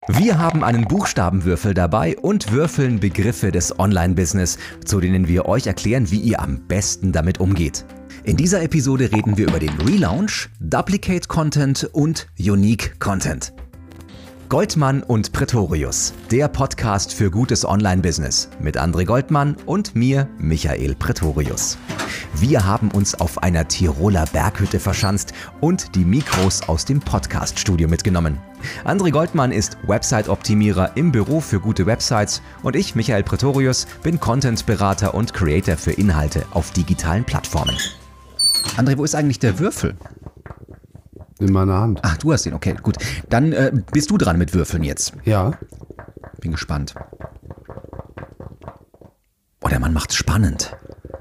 Wir haben einen Buchstabenwürfel dabei und würfeln Begriffe des Online-Business, zu denen wir euch erklären, wie ihr am besten damit umgeht. In dieser Episode reden wir über den Relaunch, Duplicate Content und Unique Content. Goldmann und Pretorius, der Podcast für gutes Online-Business mit André Goldmann und mir, Michael Pretorius. Wir haben uns auf einer Tiroler Berghütte verschanzt und die Mikros aus dem Podcast-Studio mitgenommen. André Goldmann ist Website-Optimierer im Büro für gute Websites und ich, Michael Pretorius, bin Content-Berater und Creator für Inhalte auf digitalen Plattformen. André, wo ist eigentlich der Würfel? In meiner Hand. Ach, du hast ihn, okay, gut. Dann bist du dran mit Würfeln jetzt. Ja. Bin gespannt. Oh, der Mann macht's spannend.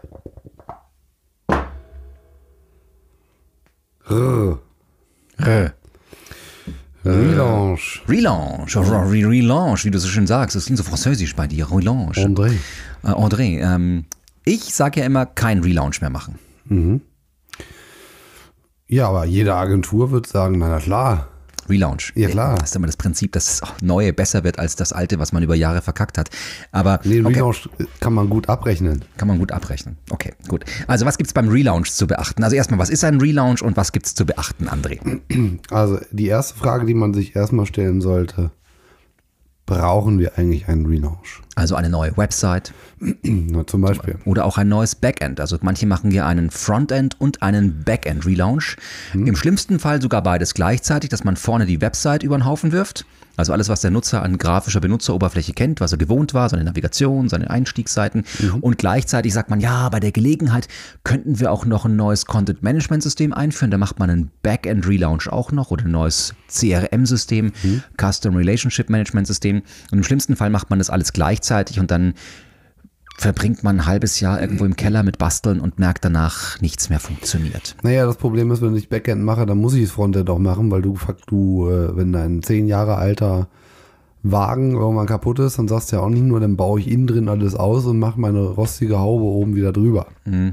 Relaunch. Relaunch, wie du so schön sagst. Das klingt so französisch bei dir. Relaunch. André, ich sage ja immer, kein Relaunch mehr machen. Mhm. Ja, aber jede Agentur wird sagen, na klar. Relaunch. Ja, klar. Das ist immer das Prinzip, dass das Neue besser wird als das Alte, was man über Jahre verkackt hat. Aber nee, Relaunch kann man gut abrechnen. Kann man gut abrechnen. Okay, gut. Also was gibt es beim Relaunch zu beachten? Also erstmal, was ist ein Relaunch und was gibt es zu beachten, André? Also die erste Frage, die man sich erstmal stellen sollte, brauchen wir eigentlich einen Relaunch? Also eine neue Website. Na, zum Beispiel. Oder auch ein neues Backend. Also manche machen ja einen Frontend und einen Backend-Relaunch. Im schlimmsten Fall sogar beides gleichzeitig, dass man vorne die Website über den Haufen wirft. Also alles, was der Nutzer an grafischer Benutzeroberfläche kennt, was er gewohnt war, seine Navigation, seine Einstiegsseiten. Und gleichzeitig sagt man, ja, bei der Gelegenheit könnten wir auch noch ein neues Content-Management-System einführen. Da macht man einen Backend-Relaunch auch noch oder ein neues CRM-System, Custom Relationship Management-System. Und im schlimmsten Fall macht man das alles gleichzeitig und dann verbringt man ein halbes Jahr irgendwo im Keller mit Basteln und merkt danach, nichts mehr funktioniert. Naja, das Problem ist, wenn ich Backend mache, dann muss ich das Frontend auch machen, weil du wenn dein 10 Jahre alter Wagen irgendwann kaputt ist, dann sagst du ja auch nicht nur, dann baue ich innen drin alles aus und mache meine rostige Haube oben wieder drüber.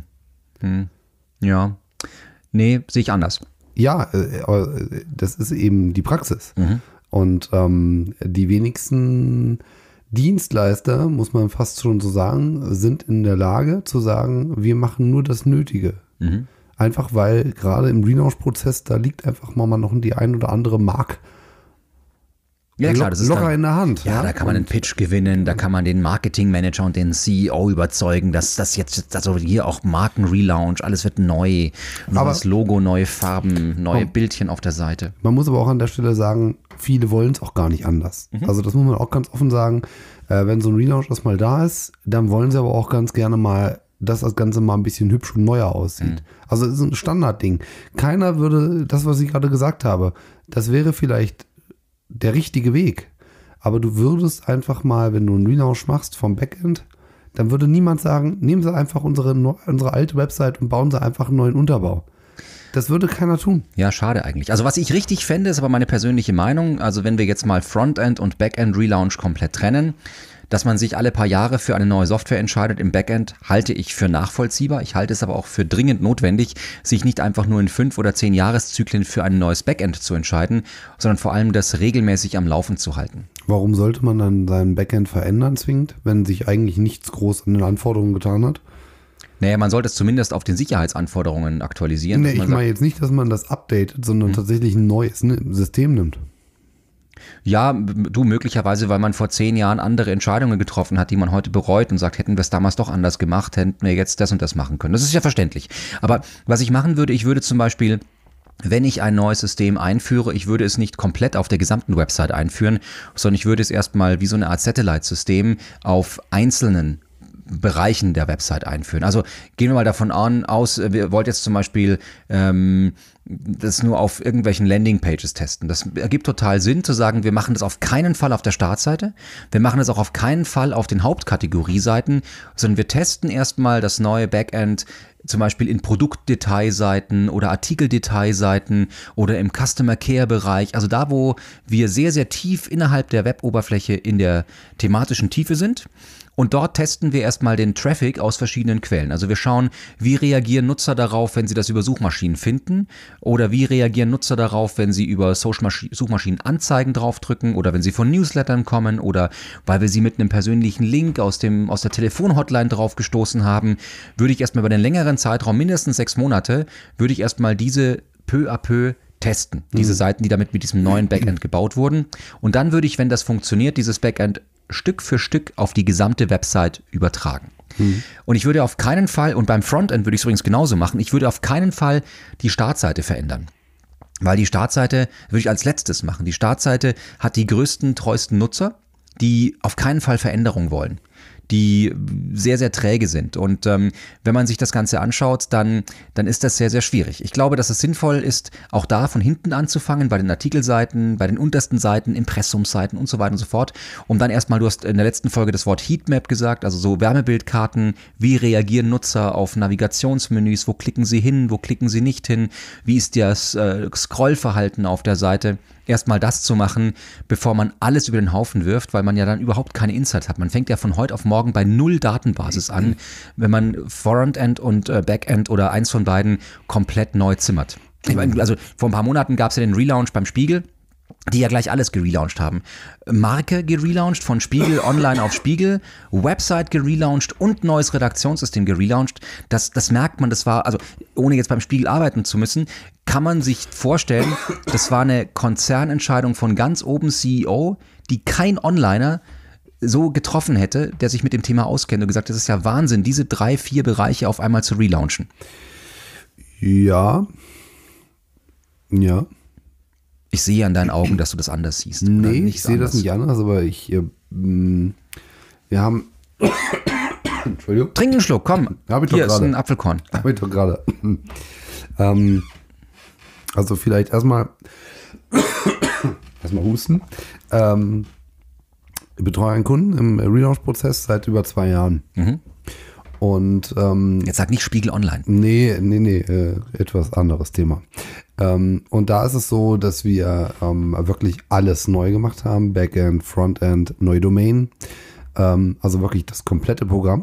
Ja, nee, sehe ich anders. Ja, aber das ist eben die Praxis. Und die wenigsten Dienstleister, muss man fast schon so sagen, sind in der Lage zu sagen, wir machen nur das Nötige. Einfach weil gerade im Relaunch-Prozess, da liegt einfach mal noch die ein oder andere Mark Ja, klar, das ist locker dann, in der Hand. Ja, da kann man einen Pitch gewinnen, da kann man den Marketingmanager und den CEO überzeugen, dass das jetzt, also hier auch Markenrelaunch, alles wird neu, neues Logo, neue Farben, neue Bildchen auf der Seite. Man muss aber auch an der Stelle sagen, viele wollen es auch gar nicht anders. Also das muss man auch ganz offen sagen, wenn so ein Relaunch erstmal da ist, dann wollen sie aber auch ganz gerne mal, dass das Ganze mal ein bisschen hübsch und neuer aussieht. Also es ist ein Standardding. Keiner würde, das was ich gerade gesagt habe, das wäre vielleicht der richtige Weg. Aber du würdest einfach mal, wenn du einen Relaunch machst vom Backend, dann würde niemand sagen, nehmen Sie einfach unsere alte Website und bauen Sie einfach einen neuen Unterbau. Das würde keiner tun. Ja, schade eigentlich. Also was ich richtig fände, ist aber meine persönliche Meinung, also wenn wir jetzt mal Frontend und Backend Relaunch komplett trennen, dass man sich alle paar Jahre für eine neue Software entscheidet im Backend, halte ich für nachvollziehbar. Ich halte es aber auch für dringend notwendig, sich nicht einfach nur in 5 oder 10 Jahreszyklen für ein neues Backend zu entscheiden, sondern vor allem das regelmäßig am Laufen zu halten. Warum sollte man dann sein Backend verändern zwingend, wenn sich eigentlich nichts groß an den Anforderungen getan hat? Naja, man sollte es zumindest auf den Sicherheitsanforderungen aktualisieren. Nee, ich meine jetzt nicht, dass man das updatet, sondern tatsächlich ein neues System nimmt. Ja, du möglicherweise, weil man vor 10 Jahren andere Entscheidungen getroffen hat, die man heute bereut und sagt, hätten wir es damals doch anders gemacht, hätten wir jetzt das und das machen können. Das ist ja verständlich. Aber was ich machen würde, ich würde zum Beispiel, wenn ich ein neues System einführe, ich würde es nicht komplett auf der gesamten Website einführen, sondern ich würde es erstmal wie so eine Art Satellite-System auf einzelnen Bereichen der Website einführen. Also gehen wir mal davon aus, wir wollt jetzt zum Beispiel das nur auf irgendwelchen Landingpages testen. Das ergibt total Sinn zu sagen, wir machen das auf keinen Fall auf der Startseite, wir machen das auch auf keinen Fall auf den Hauptkategorieseiten, sondern wir testen erstmal das neue Backend zum Beispiel in Produktdetailseiten oder Artikeldetailseiten oder im Customer Care Bereich, also da, wo wir sehr, sehr tief innerhalb der Weboberfläche in der thematischen Tiefe sind. Und dort testen wir erstmal den Traffic aus verschiedenen Quellen. Also wir schauen, wie reagieren Nutzer darauf, wenn sie das über Suchmaschinen finden. Oder wie reagieren Nutzer darauf, wenn sie über Suchmaschinen Anzeigen draufdrücken oder wenn sie von Newslettern kommen oder weil wir sie mit einem persönlichen Link aus der Telefonhotline draufgestoßen haben, würde ich erstmal über den längeren Zeitraum, mindestens 6 Monate, würde ich erstmal diese peu à peu testen. Diese Seiten, die damit mit diesem neuen Backend gebaut wurden. Und dann würde ich, wenn das funktioniert, dieses Backend Stück für Stück auf die gesamte Website übertragen. Und ich würde auf keinen Fall, und beim Frontend würde ich es übrigens genauso machen, ich würde auf keinen Fall die Startseite verändern. Weil die Startseite würde ich als letztes machen. Die Startseite hat die größten, treuesten Nutzer, die auf keinen Fall Veränderung wollen, die sehr, sehr träge sind. Und wenn man sich das Ganze anschaut, dann ist das sehr, sehr schwierig. Ich glaube, dass es sinnvoll ist, auch da von hinten anzufangen, bei den Artikelseiten, bei den untersten Seiten, Impressumseiten und so weiter und so fort, um dann erstmal, du hast in der letzten Folge das Wort Heatmap gesagt, also so Wärmebildkarten, wie reagieren Nutzer auf Navigationsmenüs, wo klicken sie hin, wo klicken sie nicht hin, wie ist das Scrollverhalten auf der Seite. Erstmal das zu machen, bevor man alles über den Haufen wirft, weil man ja dann überhaupt keine Insights hat. Man fängt ja von heute auf morgen bei 0 Datenbasis an, wenn man Frontend und Backend oder eins von beiden komplett neu zimmert. Ich meine, also vor ein paar Monaten gab es ja den Relaunch beim Spiegel, die ja gleich alles gelauncht haben. Marke gelauncht, von Spiegel Online auf Spiegel, Website gelauncht und neues Redaktionssystem gelauncht. Das merkt man, das war, also ohne jetzt beim Spiegel arbeiten zu müssen, kann man sich vorstellen, das war eine Konzernentscheidung von ganz oben CEO, die kein Onliner so getroffen hätte, der sich mit dem Thema auskennt und gesagt, das ist ja Wahnsinn, diese 3, 4 Bereiche auf einmal zu relaunchen. Ja. Ich sehe an deinen Augen, dass du das anders siehst. Nee, ich sehe das nicht anders, aber wir haben... Entschuldigung. Trink einen Schluck, komm. Hier ist ein Apfelkorn. Habe ich doch gerade. Also vielleicht erstmal husten. Ich betreue einen Kunden im Relaunch-Prozess seit über 2 Jahren. Und jetzt sag nicht Spiegel Online. Nee, etwas anderes Thema. Und da ist es so, dass wir wirklich alles neu gemacht haben. Backend, Frontend, neue Domain. Also wirklich das komplette Programm.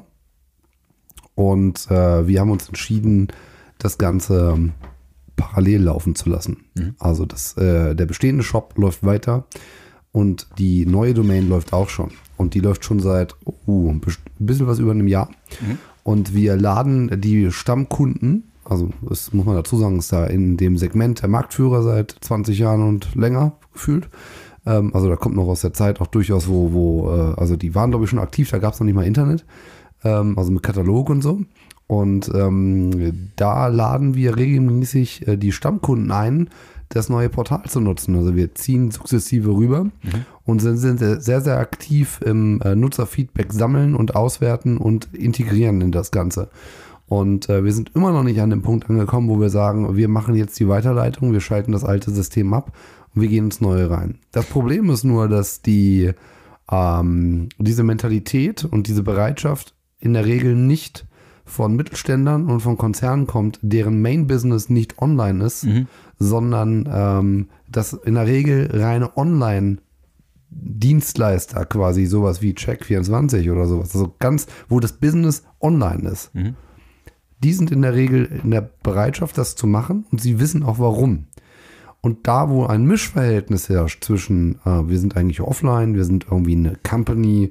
Und wir haben uns entschieden, das Ganze parallel laufen zu lassen. Also der bestehende Shop läuft weiter und die neue Domain läuft auch schon. Und die läuft schon seit ein bisschen was über einem Jahr. Und wir laden die Stammkunden, also das muss man dazu sagen, ist da in dem Segment der Marktführer seit 20 Jahren und länger gefühlt. Also da kommt noch aus der Zeit auch durchaus, also die waren glaube ich schon aktiv, da gab es noch nicht mal Internet, also mit Katalog und so. Und da laden wir regelmäßig die Stammkunden ein, das neue Portal zu nutzen. Also wir ziehen sukzessive rüber und sind sehr, sehr aktiv im Nutzerfeedback sammeln und auswerten und integrieren in das Ganze. Und wir sind immer noch nicht an dem Punkt angekommen, wo wir sagen, wir machen jetzt die Weiterleitung, wir schalten das alte System ab und wir gehen ins Neue rein. Das Problem ist nur, dass diese Mentalität und diese Bereitschaft in der Regel nicht von Mittelständlern und von Konzernen kommt, deren Main-Business nicht online ist, sondern dass in der Regel reine Online-Dienstleister quasi, sowas wie Check24 oder sowas, also ganz, wo das Business online ist. Die sind in der Regel in der Bereitschaft, das zu machen und sie wissen auch warum. Und da, wo ein Mischverhältnis herrscht zwischen, wir sind eigentlich offline, wir sind irgendwie eine Company,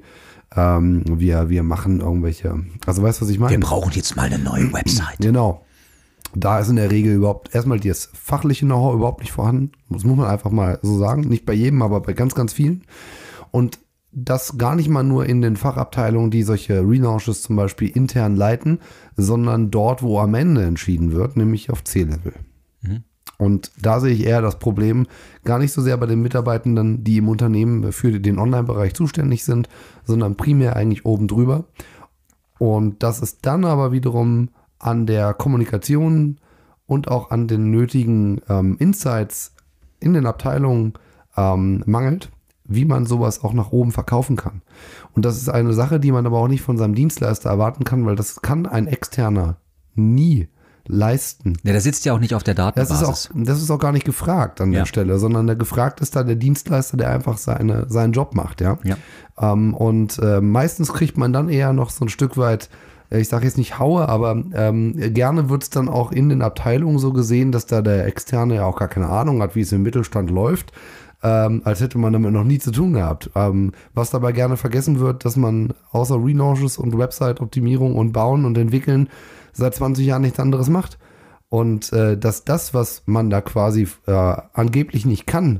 wir machen irgendwelche, also weißt du, was ich meine? Wir brauchen jetzt mal eine neue Website. Genau. Da ist in der Regel überhaupt erstmal das fachliche Know-how überhaupt nicht vorhanden. Das muss man einfach mal so sagen. Nicht bei jedem, aber bei ganz, ganz vielen. Und das gar nicht mal nur in den Fachabteilungen, die solche Relaunches zum Beispiel intern leiten, sondern dort, wo am Ende entschieden wird, nämlich auf C-Level. Und da sehe ich eher das Problem, gar nicht so sehr bei den Mitarbeitenden, die im Unternehmen für den Online-Bereich zuständig sind, sondern primär eigentlich oben drüber. Und das ist dann aber wiederum an der Kommunikation und auch an den nötigen Insights in den Abteilungen mangelt, wie man sowas auch nach oben verkaufen kann. Und das ist eine Sache, die man aber auch nicht von seinem Dienstleister erwarten kann, weil das kann ein Externer nie leisten. Ja, der sitzt ja auch nicht auf der Datenbasis. Das ist auch gar nicht gefragt an der Stelle, sondern der gefragt ist da der Dienstleister, der einfach seinen Job macht, ja. Und meistens kriegt man dann eher noch so ein Stück weit ich sage jetzt nicht haue, aber gerne wird es dann auch in den Abteilungen so gesehen, dass da der Externe ja auch gar keine Ahnung hat, wie es im Mittelstand läuft, als hätte man damit noch nie zu tun gehabt. Was dabei gerne vergessen wird, dass man außer Relaunches und Website-Optimierung und Bauen und Entwickeln seit 20 Jahren nichts anderes macht. Und dass das, was man da quasi angeblich nicht kann,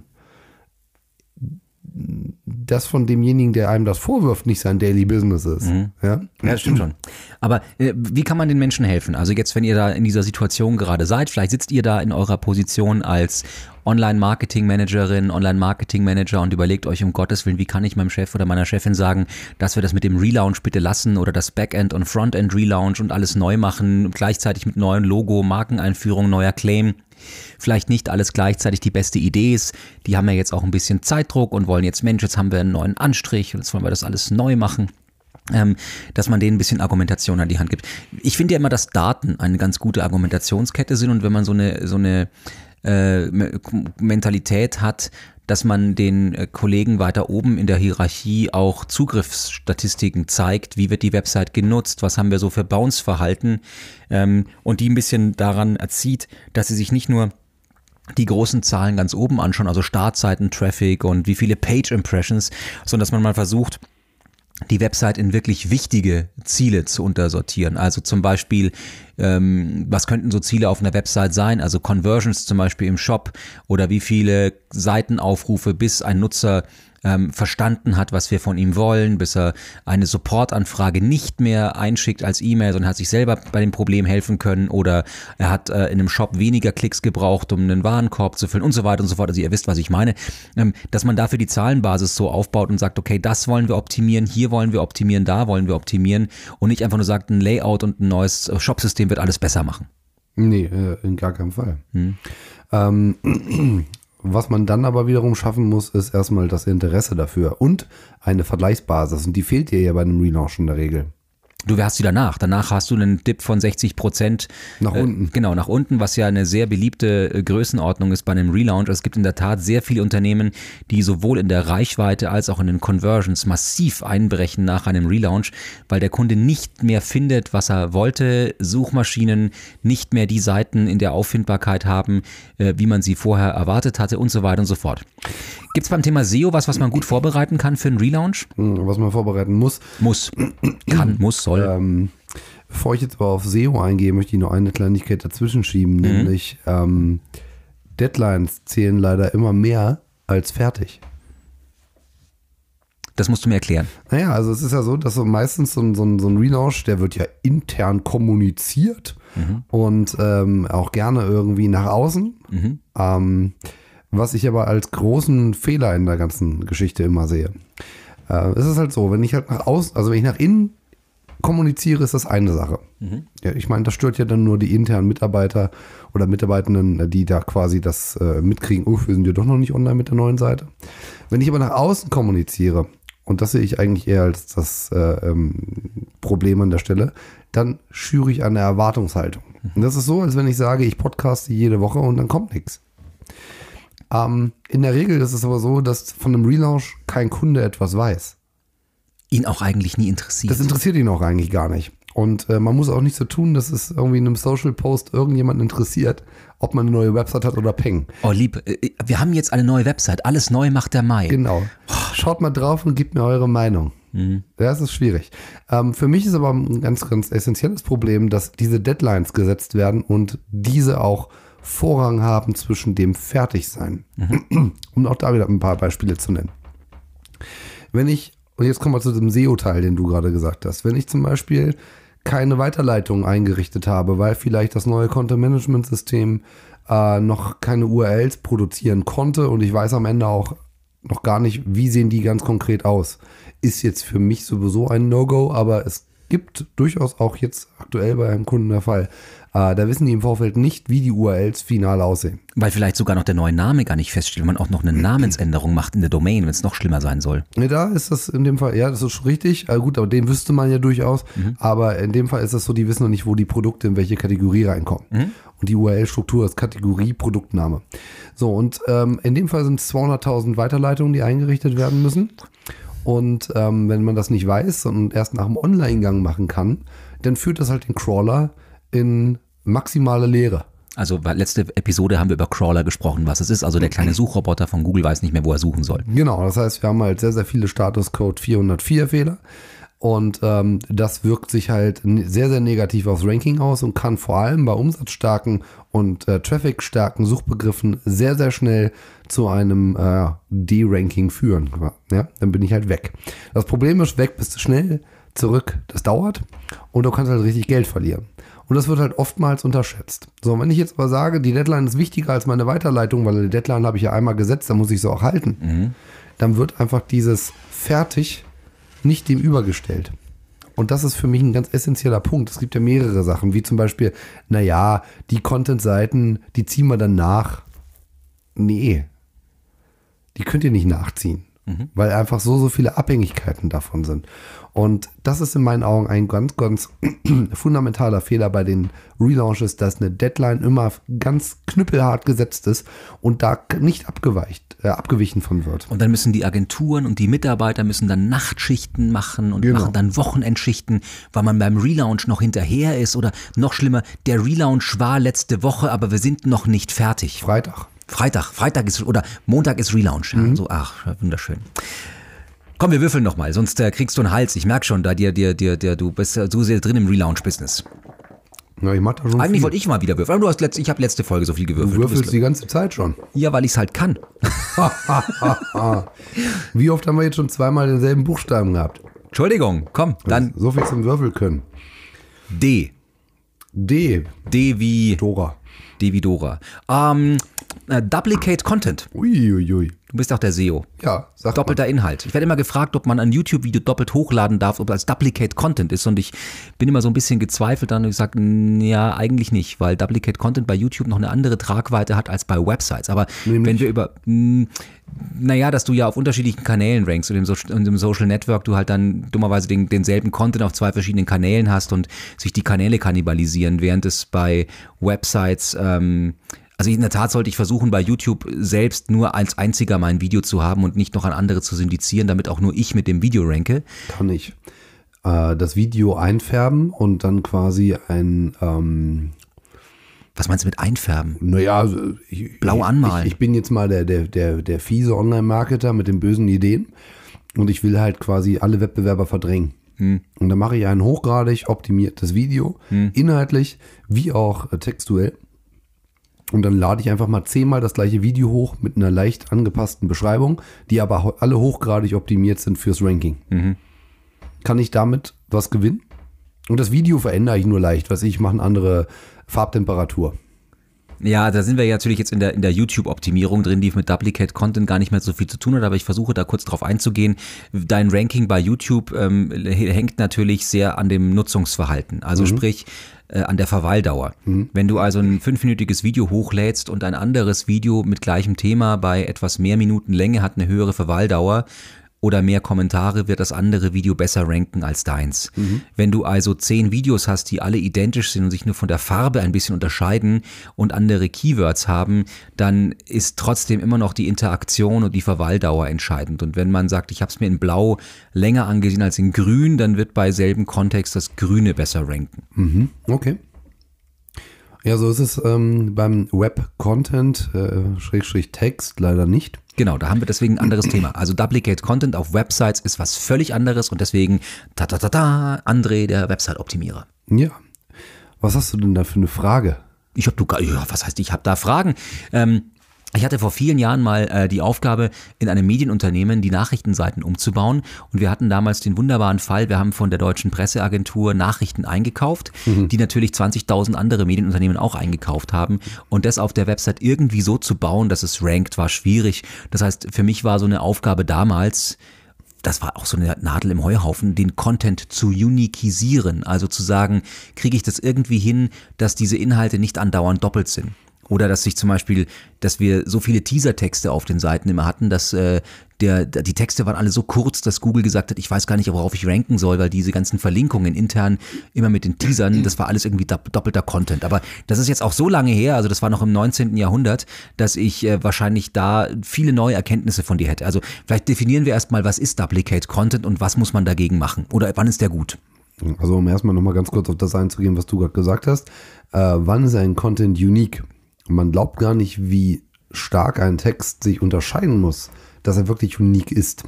das von demjenigen, der einem das vorwirft, nicht sein Daily Business ist. Ja, das stimmt schon. Aber wie kann man den Menschen helfen? Also jetzt, wenn ihr da in dieser Situation gerade seid, vielleicht sitzt ihr da in eurer Position als Online-Marketing-Managerin, Online-Marketing-Manager und überlegt euch um Gottes Willen, wie kann ich meinem Chef oder meiner Chefin sagen, dass wir das mit dem Relaunch bitte lassen oder das Backend- und Frontend-Relaunch und alles neu machen, gleichzeitig mit neuem Logo, Markeneinführung, neuer Claim. Vielleicht nicht alles gleichzeitig die beste Idee ist. Die haben ja jetzt auch ein bisschen Zeitdruck und wollen jetzt, Mensch, jetzt haben wir einen neuen Anstrich und jetzt wollen wir das alles neu machen. Dass man denen ein bisschen Argumentation an die Hand gibt. Ich finde ja immer, dass Daten eine ganz gute Argumentationskette sind und wenn man so eine Mentalität hat, dass man den Kollegen weiter oben in der Hierarchie auch Zugriffsstatistiken zeigt, wie wird die Website genutzt, was haben wir so für Bounce-Verhalten und die ein bisschen daran erzieht, dass sie sich nicht nur die großen Zahlen ganz oben anschauen, also Startseiten, Traffic und wie viele Page-Impressions, sondern dass man mal versucht, die Website in wirklich wichtige Ziele zu untersortieren. Also zum Beispiel, was könnten so Ziele auf einer Website sein? Also Conversions zum Beispiel im Shop oder wie viele Seitenaufrufe, bis ein Nutzer verstanden hat, was wir von ihm wollen, bis er eine Supportanfrage nicht mehr einschickt als E-Mail, sondern hat sich selber bei dem Problem helfen können oder er hat in einem Shop weniger Klicks gebraucht, um einen Warenkorb zu füllen und so weiter und so fort. Also ihr wisst, was ich meine. Dass man dafür die Zahlenbasis so aufbaut und sagt, okay, das wollen wir optimieren, hier wollen wir optimieren, da wollen wir optimieren und nicht einfach nur sagt, ein Layout und ein neues Shopsystem wird alles besser machen. Nee, in gar keinem Fall. Was man dann aber wiederum schaffen muss, ist erstmal das Interesse dafür und eine Vergleichsbasis. Und die fehlt dir ja bei einem Relaunch in der Regel. Du wärst wieder nach. Danach hast du einen Dip von 60%. Nach unten. Genau, nach unten, was ja eine sehr beliebte Größenordnung ist bei einem Relaunch. Es gibt in der Tat sehr viele Unternehmen, die sowohl in der Reichweite als auch in den Conversions massiv einbrechen nach einem Relaunch, weil der Kunde nicht mehr findet, was er wollte. Suchmaschinen nicht mehr die Seiten in der Auffindbarkeit haben, wie man sie vorher erwartet hatte und so weiter und so fort. Gibt es beim Thema SEO was man gut vorbereiten kann für einen Relaunch? Was man vorbereiten muss. Muss. Kann, muss, soll. Bevor ich jetzt aber auf SEO eingehe, möchte ich noch eine Kleinigkeit dazwischen schieben, nämlich Deadlines zählen leider immer mehr als fertig. Das musst du mir erklären. Naja, also es ist ja so, dass so meistens so ein Relaunch, der wird ja intern kommuniziert und auch gerne irgendwie nach außen. Was ich aber als großen Fehler in der ganzen Geschichte immer sehe. Es ist halt so, wenn ich halt nach außen, also wenn ich nach innen kommuniziere, ist das eine Sache. Ja, ich meine, das stört ja dann nur die internen Mitarbeiter oder Mitarbeitenden, die da quasi das mitkriegen, wir sind ja doch noch nicht online mit der neuen Seite. Wenn ich aber nach außen kommuniziere, und das sehe ich eigentlich eher als das Problem an der Stelle, dann schüre ich eine Erwartungshaltung. Und das ist so, als wenn ich sage, ich podcaste jede Woche und dann kommt nichts. In der Regel ist es aber so, dass von einem Relaunch kein Kunde etwas weiß. Ihn auch eigentlich nie interessiert. Das interessiert ihn auch eigentlich gar nicht. Und man muss auch nicht so tun, dass es irgendwie in einem Social Post irgendjemanden interessiert, ob man eine neue Website hat oder Peng. Oh lieb, wir haben jetzt eine neue Website, alles neu macht der Mai. Genau. Schaut mal drauf und gebt mir eure Meinung. Das ist schwierig. Für mich ist aber ein ganz, ganz essentielles Problem, dass diese Deadlines gesetzt werden und diese auch Vorrang haben zwischen dem Fertigsein. Um auch da wieder ein paar Beispiele zu nennen. Wenn ich, und jetzt kommen wir zu dem SEO-Teil, den du gerade gesagt hast, wenn ich zum Beispiel keine Weiterleitung eingerichtet habe, weil vielleicht das neue Content-Management-System noch keine URLs produzieren konnte und ich weiß am Ende auch noch gar nicht, wie sehen die ganz konkret aus, ist jetzt für mich sowieso ein No-Go, aber es gibt durchaus auch jetzt aktuell bei einem Kunden der Fall. Da wissen die im Vorfeld nicht, wie die URLs final aussehen. Weil vielleicht sogar noch der neue Name gar nicht feststeht, wenn man auch noch eine Namensänderung macht in der Domain, wenn es noch schlimmer sein soll. Ja, da ist das in dem Fall, ja, das ist richtig. Gut, aber den wüsste man ja durchaus. Aber in dem Fall ist das so, die wissen noch nicht, wo die Produkte in welche Kategorie reinkommen. Und die URL-Struktur ist Kategorie, Produktname. So, und in dem Fall sind es 200.000 Weiterleitungen, die eingerichtet werden müssen. Und wenn man das nicht weiß und erst nach dem Online-Gang machen kann, dann führt das halt den Crawler in maximale Leere. Also letzte Episode haben wir über Crawler gesprochen, was es ist. Also der kleine Suchroboter von Google weiß nicht mehr, wo er suchen soll. Genau, das heißt, wir haben halt sehr, sehr viele Statuscode 404 Fehler. Und das wirkt sich halt sehr, sehr negativ aufs Ranking aus und kann vor allem bei umsatzstarken und trafficstarken Suchbegriffen sehr, sehr schnell zu einem D-Ranking führen. Ja, dann bin ich halt weg. Das Problem ist, weg bist du schnell, zurück, das dauert und du kannst halt richtig Geld verlieren. Und das wird halt oftmals unterschätzt. So, wenn ich jetzt aber sage, die Deadline ist wichtiger als meine Weiterleitung, weil die Deadline habe ich ja einmal gesetzt, dann muss ich sie auch halten, dann wird einfach dieses fertig nicht dem übergestellt. Und das ist für mich ein ganz essentieller Punkt. Es gibt ja mehrere Sachen, wie zum Beispiel, naja, die Content-Seiten, die ziehen wir dann nach. Nee, die könnt ihr nicht nachziehen, weil einfach so viele Abhängigkeiten davon sind. Und das ist in meinen Augen ein ganz, ganz fundamentaler Fehler bei den Relaunches, dass eine Deadline immer ganz knüppelhart gesetzt ist und da nicht abgewichen von wird. Und dann müssen die Agenturen und die Mitarbeiter müssen dann Nachtschichten machen und machen dann Wochenendschichten, weil man beim Relaunch noch hinterher ist oder noch schlimmer, der Relaunch war letzte Woche, aber wir sind noch nicht fertig. Freitag ist oder Montag ist Relaunch. Ja, so, ach, wunderschön. Komm, wir würfeln noch mal, sonst kriegst du einen Hals. Ich merke schon, da du bist so sehr drin im Relaunch-Business. Ja, ich mach da schon Eigentlich wollte ich mal wieder würfeln, aber ich habe letzte Folge so viel gewürfelt. Du würfelst die ganze Zeit schon. Ja, weil ich es halt kann. Wie oft haben wir jetzt schon zweimal denselben Buchstaben gehabt? Entschuldigung, komm, dann So viel zum Würfel können. D. D wie Dora. D wie Dora. Duplicate Content. Uiuiui. Du bist auch der SEO. Ja, sag Doppelter Inhalt. Ich werde immer gefragt, ob man ein YouTube-Video doppelt hochladen darf, ob das Duplicate Content ist. Und ich bin immer so ein bisschen gezweifelt und ich sage, ja, eigentlich nicht, weil Duplicate Content bei YouTube noch eine andere Tragweite hat als bei Websites. Aber wenn wir über, dass du ja auf unterschiedlichen Kanälen rankst und im Social Network du halt dann dummerweise denselben Content auf zwei verschiedenen Kanälen hast und sich die Kanäle kannibalisieren, während es bei Websites also in der Tat sollte ich versuchen, bei YouTube selbst nur als einziger mein Video zu haben und nicht noch an andere zu syndizieren, damit auch nur ich mit dem Video ranke. Kann ich das Video einfärben und dann quasi ein Was meinst du mit einfärben? Naja, blau anmalen. Ich bin jetzt mal der fiese Online-Marketer mit den bösen Ideen und ich will halt quasi alle Wettbewerber verdrängen. Und dann mache ich ein hochgradig optimiertes Video, inhaltlich wie auch textuell. Und dann lade ich einfach mal 10-mal das gleiche Video hoch mit einer leicht angepassten Beschreibung, die aber alle hochgradig optimiert sind fürs Ranking. Kann ich damit was gewinnen? Und das Video verändere ich nur leicht. Ich mache eine andere Farbtemperatur. Ja, da sind wir ja natürlich jetzt in der YouTube-Optimierung drin, die mit Duplicate Content gar nicht mehr so viel zu tun hat, aber ich versuche da kurz drauf einzugehen. Dein Ranking bei YouTube hängt natürlich sehr an dem Nutzungsverhalten, also sprich an der Verweildauer. Wenn du also ein 5-minütiges Video hochlädst und ein anderes Video mit gleichem Thema bei etwas mehr Minuten Länge hat eine höhere Verweildauer oder mehr Kommentare, wird das andere Video besser ranken als deins. Wenn du also 10 Videos hast, die alle identisch sind und sich nur von der Farbe ein bisschen unterscheiden und andere Keywords haben, dann ist trotzdem immer noch die Interaktion und die Verweildauer entscheidend. Und wenn man sagt, ich habe es mir in Blau länger angesehen als in Grün, dann wird bei selben Kontext das Grüne besser ranken. Okay. Ja, so ist es beim Web-Content, Text leider nicht. Genau, da haben wir deswegen ein anderes Thema. Also Duplicate Content auf Websites ist was völlig anderes und deswegen André, der Website-Optimierer. Ja. Was hast du denn da für eine Frage? Ich habe da Fragen. Ich hatte vor vielen Jahren mal die Aufgabe, in einem Medienunternehmen die Nachrichtenseiten umzubauen und wir hatten damals den wunderbaren Fall, wir haben von der Deutschen Presseagentur Nachrichten eingekauft, die natürlich 20.000 andere Medienunternehmen auch eingekauft haben und das auf der Website irgendwie so zu bauen, dass es rankt, war schwierig. Das heißt, für mich war so eine Aufgabe damals, das war auch so eine Nadel im Heuhaufen, den Content zu unikisieren, also zu sagen, kriege ich das irgendwie hin, dass diese Inhalte nicht andauernd doppelt sind. Oder dass sich zum Beispiel, dass wir so viele Teaser-Texte auf den Seiten immer hatten, dass die Texte waren alle so kurz, dass Google gesagt hat, ich weiß gar nicht, worauf ich ranken soll, weil diese ganzen Verlinkungen intern immer mit den Teasern, das war alles irgendwie doppelter Content. Aber das ist jetzt auch so lange her, also das war noch im 19. Jahrhundert, dass ich wahrscheinlich da viele neue Erkenntnisse von dir hätte. Also vielleicht definieren wir erstmal, was ist Duplicate Content und was muss man dagegen machen? Oder wann ist der gut? Also um erstmal nochmal ganz kurz auf das einzugehen, was du gerade gesagt hast. Wann ist ein Content unique? Man glaubt gar nicht, wie stark ein Text sich unterscheiden muss, dass er wirklich unique ist.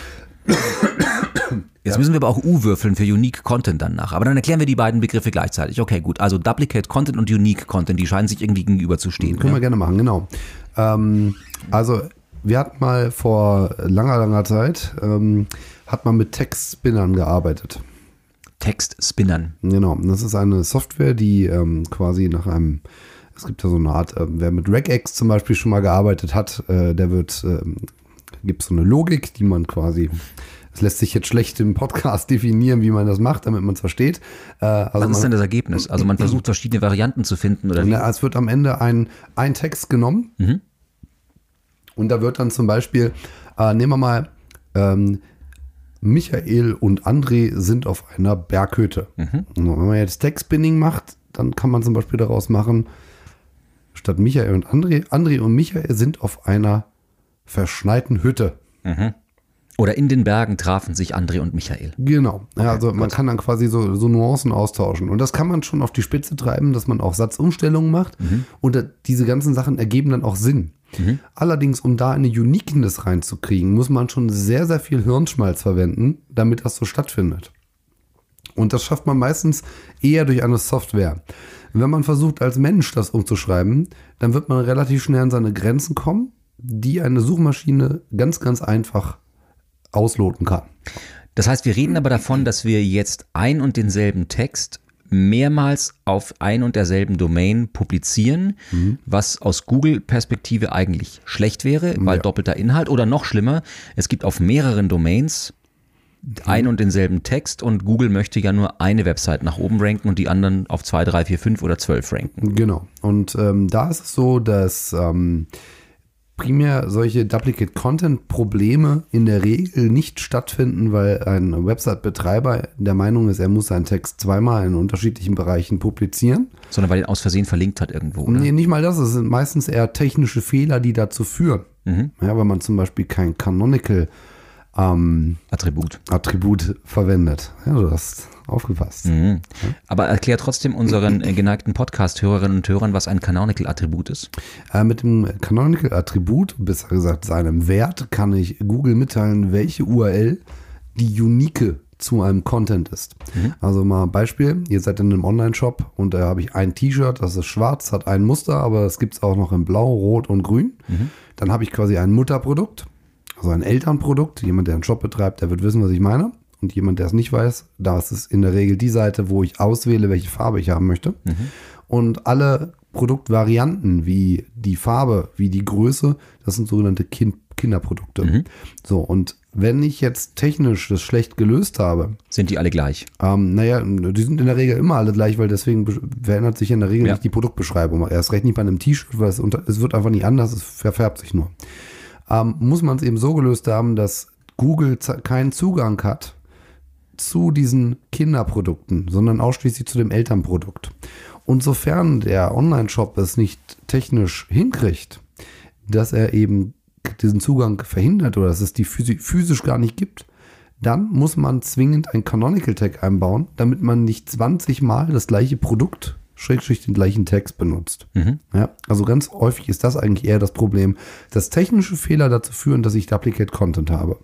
Jetzt müssen wir aber auch U würfeln für Unique Content dann nach. Aber dann erklären wir die beiden Begriffe gleichzeitig. Okay, gut. Also Duplicate Content und Unique Content, die scheinen sich irgendwie gegenüberzustehen. Können wir gerne machen, genau. Also wir hatten mal vor langer Zeit, hat man mit Textspinnern gearbeitet. Textspinnern. Genau, das ist eine Software, die quasi nach einem, es gibt ja so eine Art, wer mit Regex zum Beispiel schon mal gearbeitet hat, gibt so eine Logik, die man quasi, es lässt sich jetzt schlecht im Podcast definieren, wie man das macht, damit man es versteht. Was ist denn das Ergebnis? Also man versucht verschiedene Varianten zu finden oder wie? Es wird am Ende ein Text genommen und da wird dann zum Beispiel, nehmen wir mal, Michael und André sind auf einer Berghütte. Und wenn man jetzt Textspinning macht, dann kann man zum Beispiel daraus machen, statt Michael und André und Michael sind auf einer verschneiten Hütte. Oder in den Bergen trafen sich André und Michael. Genau. Ja, also man kann dann quasi so Nuancen austauschen. Und das kann man schon auf die Spitze treiben, dass man auch Satzumstellungen macht. Und diese ganzen Sachen ergeben dann auch Sinn. Allerdings, um da eine Uniqueness reinzukriegen, muss man schon sehr, sehr viel Hirnschmalz verwenden, damit das so stattfindet. Und das schafft man meistens eher durch eine Software. Wenn man versucht, als Mensch das umzuschreiben, dann wird man relativ schnell an seine Grenzen kommen, die eine Suchmaschine ganz, ganz einfach ausloten kann. Das heißt, wir reden aber davon, dass wir jetzt ein und denselben Text mehrmals auf ein und derselben Domain publizieren, was aus Google-Perspektive eigentlich schlecht wäre, weil doppelter Inhalt oder noch schlimmer, es gibt auf mehreren Domains ein und denselben Text und Google möchte ja nur eine Website nach oben ranken und die anderen auf 2, 3, 4, 5 oder 12 ranken. Genau. Und da ist es so, dass primär solche Duplicate-Content-Probleme in der Regel nicht stattfinden, weil ein Website-Betreiber der Meinung ist, er muss seinen Text zweimal in unterschiedlichen Bereichen publizieren. Sondern weil er ihn aus Versehen verlinkt hat irgendwo, oder? Nee, nicht mal das. Es sind meistens eher technische Fehler, die dazu führen. Ja, wenn man zum Beispiel kein Canonical Attribut verwendet. Ja, du hast aufgepasst. Aber erklär trotzdem unseren geneigten Podcast-Hörerinnen und Hörern, was ein Canonical-Attribut ist. Mit dem Canonical-Attribut, besser gesagt seinem Wert, kann ich Google mitteilen, welche URL die unique zu einem Content ist. Also mal ein Beispiel, ihr seid in einem Online-Shop und da habe ich ein T-Shirt, das ist schwarz, hat ein Muster, aber das gibt es auch noch in blau, rot und grün. Dann habe ich quasi ein Mutterprodukt. Also ein Elternprodukt, jemand, der einen Shop betreibt, der wird wissen, was ich meine. Und jemand, der es nicht weiß, da ist es in der Regel die Seite, wo ich auswähle, welche Farbe ich haben möchte. Und alle Produktvarianten, wie die Farbe, wie die Größe, das sind sogenannte Kinderprodukte. So, und wenn ich jetzt technisch das schlecht gelöst habe. Sind die alle gleich? Naja, die sind in der Regel immer alle gleich, weil deswegen verändert sich in der Regel nicht die Produktbeschreibung. Erst recht nicht bei einem T-Shirt, weil es wird einfach nicht anders, es verfärbt sich nur. Muss man es eben so gelöst haben, dass Google keinen Zugang hat zu diesen Kinderprodukten, sondern ausschließlich zu dem Elternprodukt. Und sofern der Online-Shop es nicht technisch hinkriegt, dass er eben diesen Zugang verhindert oder dass es die physisch gar nicht gibt, dann muss man zwingend ein Canonical Tag einbauen, damit man nicht 20 Mal das gleiche Produkt den gleichen Text benutzt. Ja, also ganz häufig ist das eigentlich eher das Problem, dass technische Fehler dazu führen, dass ich Duplicate Content habe.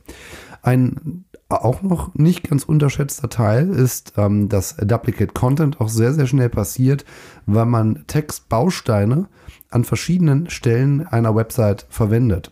Ein auch noch nicht ganz unterschätzter Teil ist, dass Duplicate Content auch sehr, sehr schnell passiert, weil man Textbausteine an verschiedenen Stellen einer Website verwendet.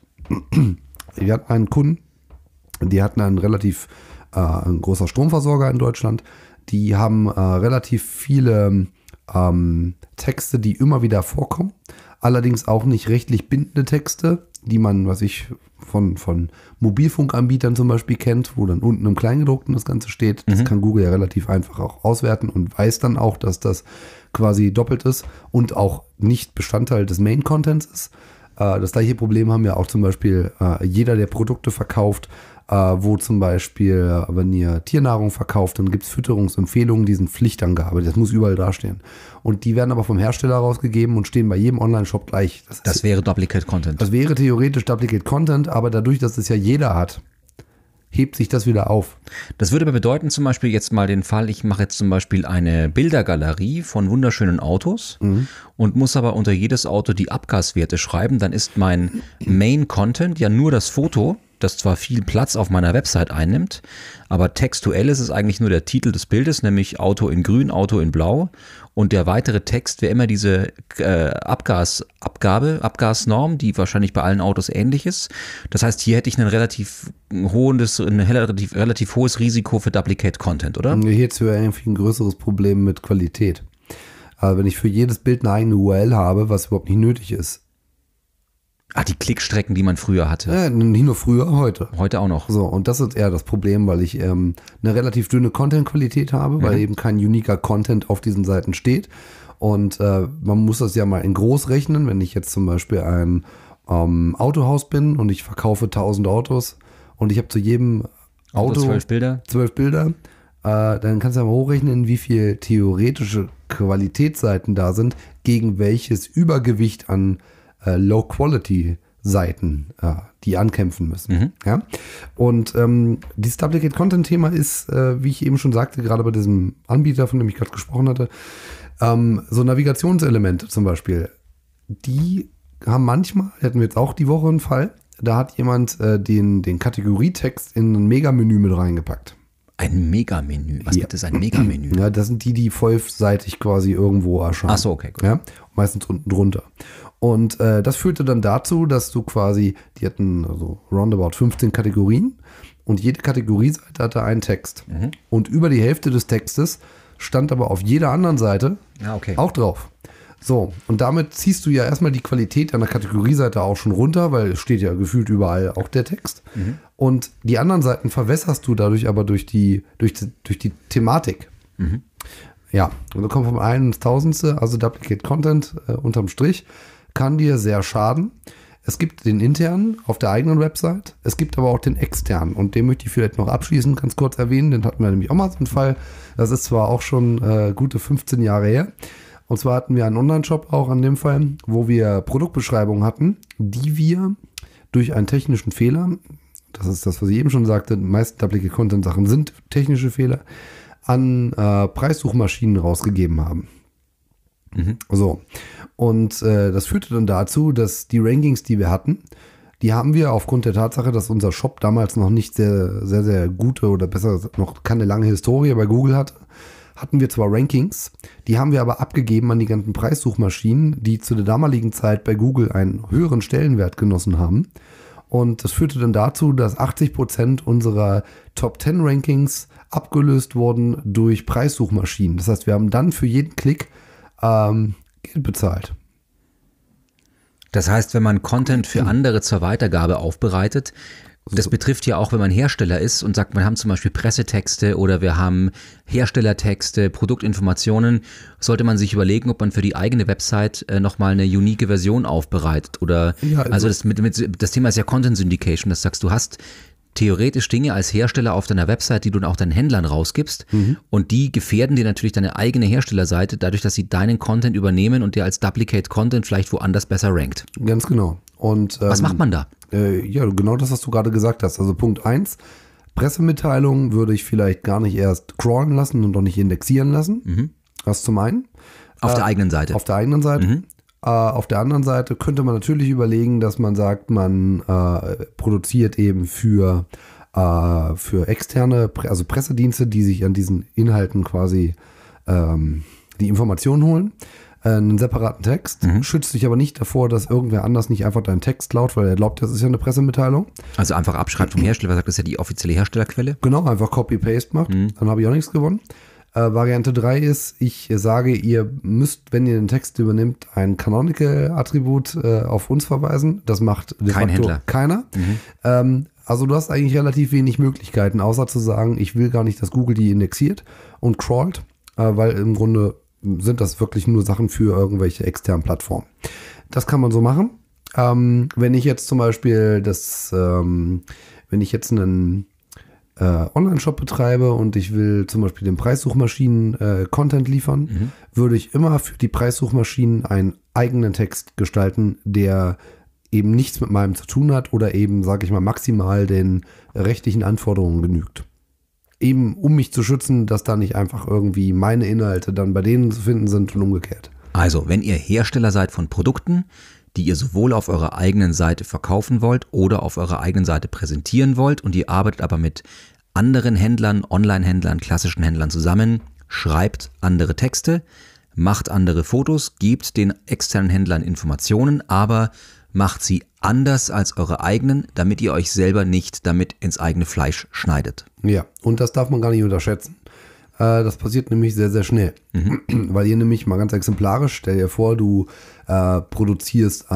Wir hatten einen Kunden, die hatten einen relativ ein großer Stromversorger in Deutschland, die haben relativ viele Texte, die immer wieder vorkommen, allerdings auch nicht rechtlich bindende Texte, die man, was ich von Mobilfunkanbietern zum Beispiel kennt, wo dann unten im Kleingedruckten das Ganze steht. Das kann Google ja relativ einfach auch auswerten und weiß dann auch, dass das quasi doppelt ist und auch nicht Bestandteil des Main-Contents ist. Das gleiche Problem haben ja auch zum Beispiel jeder, der Produkte verkauft, wo zum Beispiel, wenn ihr Tiernahrung verkauft, dann gibt es Fütterungsempfehlungen, die sind Pflichtangabe, das muss überall dastehen. Und die werden aber vom Hersteller rausgegeben und stehen bei jedem Online-Shop gleich. Das wäre Duplicate Content. Das wäre theoretisch Duplicate Content, aber dadurch, dass es ja jeder hat, hebt sich das wieder auf. Das würde aber bedeuten, zum Beispiel jetzt mal den Fall, ich mache jetzt zum Beispiel eine Bildergalerie von wunderschönen Autos und muss aber unter jedes Auto die Abgaswerte schreiben, dann ist mein Main Content ja nur das Foto, das zwar viel Platz auf meiner Website einnimmt, aber textuell ist es eigentlich nur der Titel des Bildes, nämlich Auto in grün, Auto in blau, und der weitere Text wäre immer diese Abgasnorm, die wahrscheinlich bei allen Autos ähnlich ist. Das heißt, hier hätte ich ein relativ hohes Risiko für Duplicate Content, oder? Hierzu wäre irgendwie ein größeres Problem mit Qualität. Also wenn ich für jedes Bild eine eigene URL habe, was überhaupt nicht nötig ist. Die Klickstrecken, die man früher hatte. Ja, nicht nur früher, heute. Heute auch noch. So, und das ist eher das Problem, weil ich eine relativ dünne Content-Qualität habe, weil eben kein uniker Content auf diesen Seiten steht. Und man muss das ja mal in groß rechnen, wenn ich jetzt zum Beispiel ein Autohaus bin und ich verkaufe 1000 Autos und ich habe zu jedem Auto 12 Bilder. 12 Bilder, dann kannst du ja mal hochrechnen, wie viel theoretische Qualitätsseiten da sind, gegen welches Übergewicht an Low-Quality-Seiten, die ankämpfen müssen. Ja? Und dieses Duplicate-Content-Thema ist, wie ich eben schon sagte, gerade bei diesem Anbieter, von dem ich gerade gesprochen hatte, so Navigationselemente zum Beispiel, die haben manchmal, hatten wir jetzt auch die Woche einen Fall, da hat jemand den Kategorietext in ein Megamenü mit reingepackt. Ein Megamenü? Was gibt es, ein Megamenü? Ja, das sind die vollseitig quasi irgendwo erscheinen. Ach so, okay, gut. Ja, meistens unten drunter. Und das führte dann dazu, dass du quasi, die hatten so roundabout 15 Kategorien und jede Kategorieseite hatte einen Text. Und über die Hälfte des Textes stand aber auf jeder anderen Seite auch drauf. So, und damit ziehst du ja erstmal die Qualität einer Kategorieseite auch schon runter, weil es steht ja gefühlt überall auch der Text. Und die anderen Seiten verwässerst du dadurch aber durch die Thematik. Ja, und du kommst vom einen ins Tausendste, also Duplicate Content unterm Strich kann dir sehr schaden. Es gibt den internen auf der eigenen Website, es gibt aber auch den externen und den möchte ich vielleicht noch abschließend ganz kurz erwähnen, den hatten wir nämlich auch mal so einen Fall, das ist zwar auch schon gute 15 Jahre her, und zwar hatten wir einen Online-Shop auch an dem Fall, wo wir Produktbeschreibungen hatten, die wir durch einen technischen Fehler, das ist das, was ich eben schon sagte, die meisten Duplicate-Content-Sachen sind technische Fehler, an Preissuchmaschinen rausgegeben haben. So, und das führte dann dazu, dass die Rankings, die wir hatten, die haben wir aufgrund der Tatsache, dass unser Shop damals noch nicht sehr, sehr, sehr gute oder besser noch keine lange Historie bei Google hatte, hatten wir zwar Rankings, die haben wir aber abgegeben an die ganzen Preissuchmaschinen, die zu der damaligen Zeit bei Google einen höheren Stellenwert genossen haben. Und das führte dann dazu, dass 80% unserer Top 10 Rankings abgelöst wurden durch Preissuchmaschinen. Das heißt, wir haben dann für jeden Klick Geld bezahlt. Das heißt, wenn man Content für andere zur Weitergabe aufbereitet, das betrifft ja auch, wenn man Hersteller ist und sagt, wir haben zum Beispiel Pressetexte oder wir haben Herstellertexte, Produktinformationen, sollte man sich überlegen, ob man für die eigene Website nochmal eine unique Version aufbereitet. Oder Ja, also das Thema ist ja Content Syndication, das sagst du hast theoretisch Dinge als Hersteller auf deiner Website, die du dann auch deinen Händlern rausgibst und die gefährden dir natürlich deine eigene Herstellerseite, dadurch, dass sie deinen Content übernehmen und dir als Duplicate Content vielleicht woanders besser rankt. Ganz genau. Und Was macht man da? Ja, genau das, was du gerade gesagt hast. Also Punkt 1, Pressemitteilungen würde ich vielleicht gar nicht erst crawlen lassen und auch nicht indexieren lassen. Das zum einen. Auf der eigenen Seite. Auf der eigenen Seite. Auf der anderen Seite könnte man natürlich überlegen, dass man sagt, man produziert eben für externe, also Pressedienste, die sich an diesen Inhalten quasi die Informationen holen, einen separaten Text, schützt dich aber nicht davor, dass irgendwer anders nicht einfach deinen Text klaut, weil er glaubt, das ist ja eine Pressemitteilung. Also einfach abschreibt vom Hersteller, sagt, das ist ja die offizielle Herstellerquelle. Genau, einfach Copy-Paste macht, dann habe ich auch nichts gewonnen. Variante 3 ist, ich sage, ihr müsst, wenn ihr den Text übernimmt, ein Canonical-Attribut auf uns verweisen. Das macht de Kein facto Händler. keiner. Also du hast eigentlich relativ wenig Möglichkeiten, außer zu sagen, ich will gar nicht, dass Google die indexiert und crawlt, weil im Grunde sind das wirklich nur Sachen für irgendwelche externen Plattformen. Das kann man so machen. Wenn ich jetzt zum Beispiel wenn ich jetzt einen Online-Shop betreibe und ich will zum Beispiel den Preissuchmaschinen Content liefern, würde ich immer für die Preissuchmaschinen einen eigenen Text gestalten, der eben nichts mit meinem zu tun hat oder eben, sage ich mal, maximal den rechtlichen Anforderungen genügt. Eben um mich zu schützen, dass da nicht einfach irgendwie meine Inhalte dann bei denen zu finden sind und umgekehrt. Also, wenn ihr Hersteller seid von Produkten, die ihr sowohl auf eurer eigenen Seite verkaufen wollt oder auf eurer eigenen Seite präsentieren wollt und ihr arbeitet aber mit anderen Händlern, Online-Händlern, klassischen Händlern zusammen, schreibt andere Texte, macht andere Fotos, gebt den externen Händlern Informationen, aber macht sie anders als eure eigenen, damit ihr euch selber nicht damit ins eigene Fleisch schneidet. Ja, und das darf man gar nicht unterschätzen. Das passiert nämlich sehr, sehr schnell. Weil ihr nämlich mal ganz exemplarisch, stell dir vor, du produzierst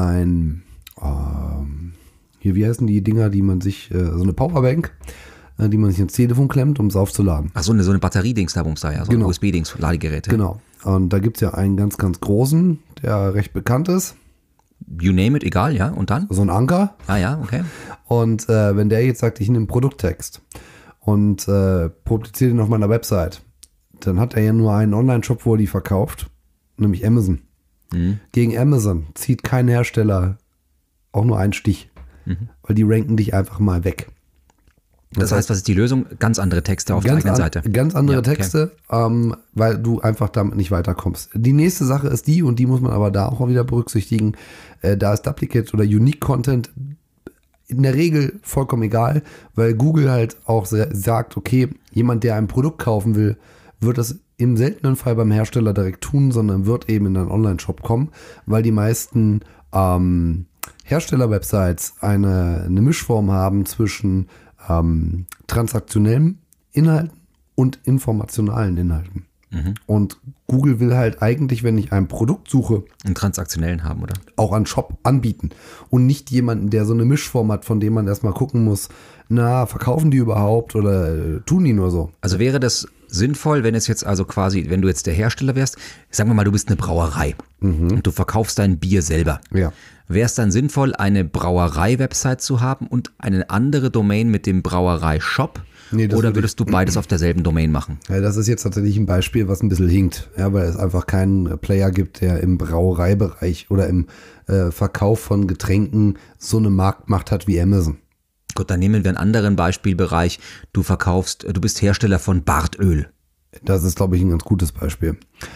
wie heißen die Dinger, die man sich, so eine Powerbank, die man sich ins Telefon klemmt, um es aufzuladen. Ach so eine Batteriedings da, so ein Genau. USB-Dings, Ladegeräte. Genau. Und da gibt es ja einen ganz, ganz großen, der recht bekannt ist. You name it, egal, ja, und dann? So ein Anker. Ah ja, okay. Und wenn der jetzt sagt, ich nehme einen Produkttext und publiziere den auf meiner Website, dann hat er ja nur einen Online-Shop, wo er die verkauft, nämlich Amazon. Gegen Amazon zieht kein Hersteller auch nur einen Stich, weil die ranken dich einfach mal weg. Das heißt, was ist die Lösung? Ganz andere Texte auf der eigenen Seite. Ganz andere Ja, okay. Texte, weil du einfach damit nicht weiterkommst. Die nächste Sache ist die, und die muss man aber da auch wieder berücksichtigen, da ist Duplicate oder Unique Content in der Regel vollkommen egal, weil Google halt auch sagt, okay, jemand, der ein Produkt kaufen will, wird das im seltenen Fall beim Hersteller direkt tun, sondern wird eben in einen Online-Shop kommen, weil die meisten Hersteller-Websites eine Mischform haben zwischen transaktionellen Inhalten und informationalen Inhalten. Und Google will halt eigentlich, wenn ich ein Produkt suche, einen transaktionellen haben, oder? auch einen Shop anbieten und nicht jemanden, der so eine Mischform hat, von dem man erstmal gucken muss, verkaufen die überhaupt oder tun die nur so? Also wäre das sinnvoll, wenn es jetzt also quasi, wenn du jetzt der Hersteller wärst, sagen wir mal, du bist eine Brauerei und du verkaufst dein Bier selber. Ja. Wäre es dann sinnvoll, eine Brauerei-Website zu haben und eine andere Domain mit dem Brauerei-Shop? Nee, das oder würde würdest du beides auf derselben Domain machen? Ja, das ist jetzt tatsächlich ein Beispiel, was ein bisschen hinkt, ja, weil es einfach keinen Player gibt, der im Brauereibereich oder im Verkauf von Getränken so eine Marktmacht hat wie Amazon. Gut, dann nehmen wir einen anderen Beispielbereich. Du bist Hersteller von Bartöl. Das ist, glaube ich, ein ganz gutes Beispiel.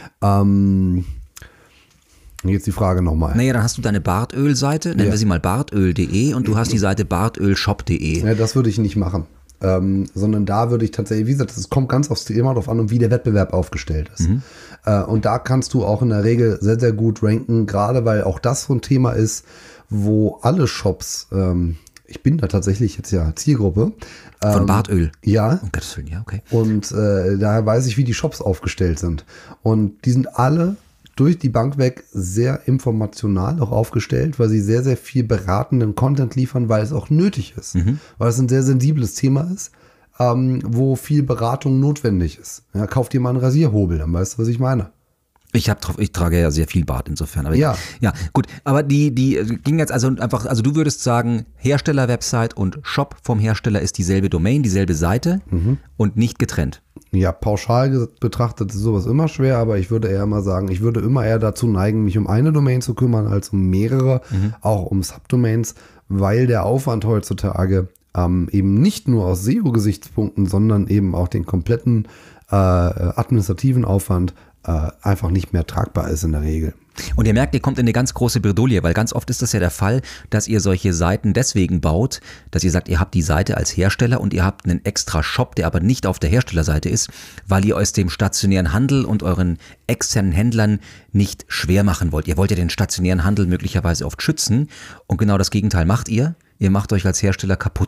Jetzt die Frage nochmal. Naja, dann hast du deine Bartöl-Seite, nennen wir sie mal bartöl.de und du hast die Seite bartölshop.de. Ja, das würde ich nicht machen. Sondern da würde ich tatsächlich, wie gesagt, es kommt ganz aufs Thema drauf an und wie der Wettbewerb aufgestellt ist. Und da kannst du auch in der Regel sehr, sehr gut ranken, gerade weil auch das so ein Thema ist, wo alle Shops, ich bin da tatsächlich jetzt ja Zielgruppe. Von Bartöl? Ja. Um Gottes Willen, ja, okay. Und daher weiß ich, wie die Shops aufgestellt sind. Und die sind alle durch die Bank weg sehr informational auch aufgestellt, weil sie sehr, sehr viel beratenden Content liefern, weil es auch nötig ist. Weil es ein sehr sensibles Thema ist, wo viel Beratung notwendig ist. Ja, kauf dir mal einen Rasierhobel, dann weißt du, was ich meine. Ich trage ja sehr viel Bart insofern. Aber ja, gut. Aber die ging jetzt also einfach, also du würdest sagen, Hersteller-Website und Shop vom Hersteller ist dieselbe Domain, dieselbe Seite und nicht getrennt. Ja, pauschal betrachtet ist sowas immer schwer, aber ich würde eher mal sagen, ich würde immer eher dazu neigen, mich um eine Domain zu kümmern, als um mehrere, auch um Subdomains, weil der Aufwand heutzutage eben nicht nur aus SEO-Gesichtspunkten, sondern eben auch den kompletten administrativen Aufwand einfach nicht mehr tragbar ist in der Regel. Und ihr merkt, ihr kommt in eine ganz große Bredouille, weil ganz oft ist das ja der Fall, dass ihr solche Seiten deswegen baut, dass ihr sagt, ihr habt die Seite als Hersteller und ihr habt einen extra Shop, der aber nicht auf der Herstellerseite ist, weil ihr euch dem stationären Handel und euren externen Händlern nicht schwer machen wollt. Ihr wollt ja den stationären Handel möglicherweise oft schützen und genau das Gegenteil macht ihr. Ihr macht euch als Hersteller kaputter.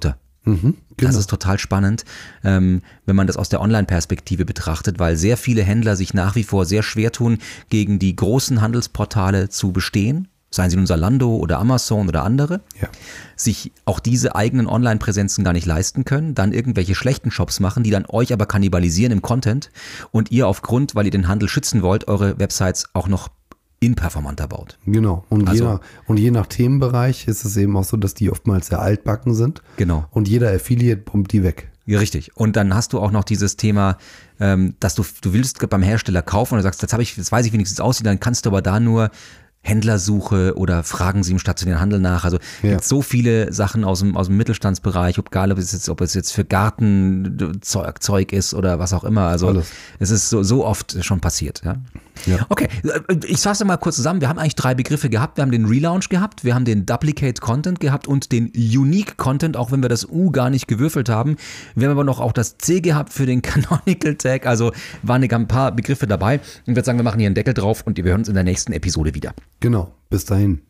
Genau. Das ist total spannend, wenn man das aus der Online-Perspektive betrachtet, weil sehr viele Händler sich nach wie vor sehr schwer tun, gegen die großen Handelsportale zu bestehen, seien sie nun Zalando oder Amazon oder andere, sich auch diese eigenen Online-Präsenzen gar nicht leisten können, dann irgendwelche schlechten Shops machen, die dann euch aber kannibalisieren im Content und ihr aufgrund, weil ihr den Handel schützen wollt, eure Websites auch noch inperformanter baut. Genau. Und je nach Themenbereich ist es eben auch so, dass die oftmals sehr altbacken sind. Genau. Und jeder Affiliate pumpt die weg. Ja, richtig. Und dann hast du auch noch dieses Thema, dass du willst beim Hersteller kaufen und du sagst, jetzt weiß ich wenigstens, wie es aussieht, dann kannst du aber da nur Händlersuche oder fragen Sie im stationären Handel nach. Also gibt so viele Sachen aus dem Mittelstandsbereich, egal ob es jetzt für Gartenzeug ist oder was auch immer. Also alles. Es ist so oft schon passiert. Ja? Ja. Okay, ich fasse mal kurz zusammen. Wir haben eigentlich 3 Begriffe gehabt. Wir haben den Relaunch gehabt, wir haben den Duplicate Content gehabt und den Unique Content, auch wenn wir das U gar nicht gewürfelt haben. Wir haben aber noch auch das C gehabt für den Canonical Tag. Also waren ein paar Begriffe dabei. Und ich würde sagen, wir machen hier einen Deckel drauf und wir hören uns in der nächsten Episode wieder. Genau, bis dahin.